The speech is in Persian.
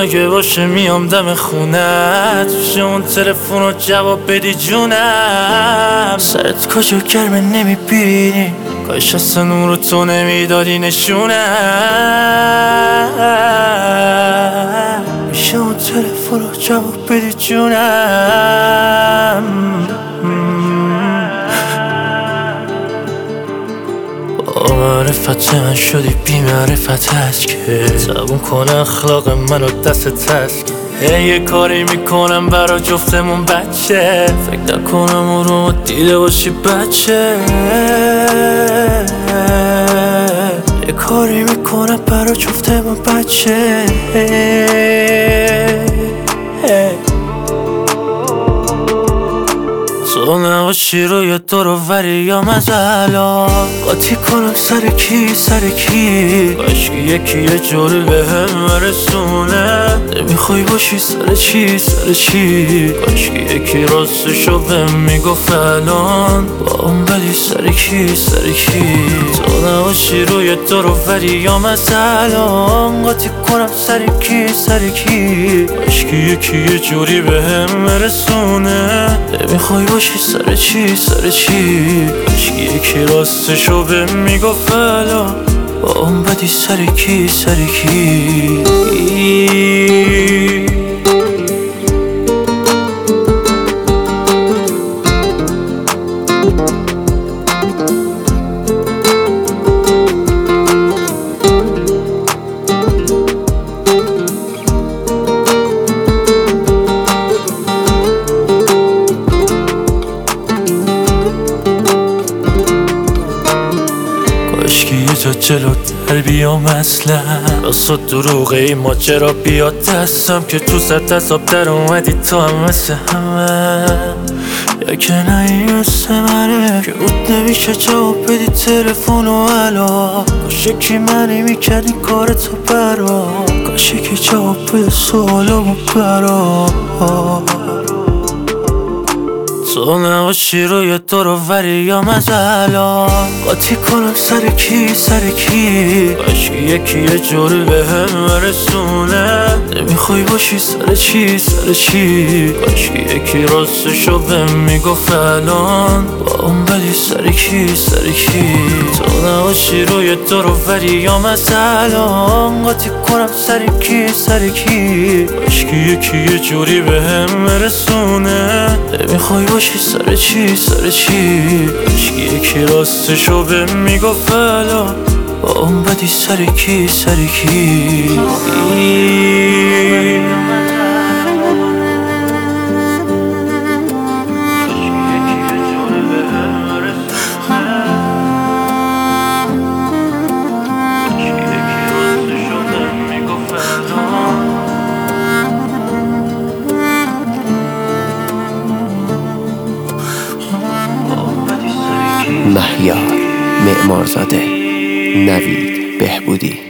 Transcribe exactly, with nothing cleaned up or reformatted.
اگه باشه میام دم خونت، میشه اون تلفن رو جواب بدی جونم. سرت کجا گرمه نمیبینی، کاش اصلا اون رو تو نمیدادی نشونم. میشه اون تلفن رو جواب بدی جونم. با معرفت من شدی بی معرفت هست که زبون کنه اخلاق منو دست هست. یه کاری میکنم برا جفتمون بچه، فکر نکنم اون رو دیده باشی بچه. یه کاری میکنم برا جفتمون بچه. تو نباشی روی دورو وری یا مزلا، قاطی کنم سر کی سر کی. کاش که یکی یه جوری به هم برسونه، نمیخوای باشی سر چی سر چی. کاش که یکی راستشو بهم میگفت الان، با اون بدی سر کی سر کی. تو نباشی روی دورو وری یا مزلا، قاطی کنم سر کی سر کی. کاش که یکی یه جوری به هم برسونه، نمیخوای باشی سر چی سر چی. کاش که یکی راستشو بهم میگفت الان، با اون بدی سر کی سر کی. کاشکی یه جا جلوتر بیام اصلا، راست و دروغه این ماجرا بیاد دستم، که تو سر تصاب در اومدی تو هم مثل همه. یا که نه این مثل منه که بود نمیشه جواب بدی تلفن و الا. کاش یکی منی میکرد این کار تو برا، کاش یکی جواب بده سوالامو برا. تو نباشی روی دورو وری یا مزلا، قاطی کنم سر کی سر کی. کاش که یکی یه جوری به هم برسونه، نمیخوای باشی سر چی سر چی. کاش که یکی راستشو بهم میگفت الان، با اون بدی سر کی سر کی. تو نباشی روی دورو وری یا مزلا، قاطی کنم سر کی سر کی. کاش که یکی یه جوری به هم برسونه، نمیخوای باشی سر چی سر چی. کاش که یکی راستشو بهم میگفت الان، با اون بدی سر کی سر کی. مهیار معمارزاده، نوید بهبودی.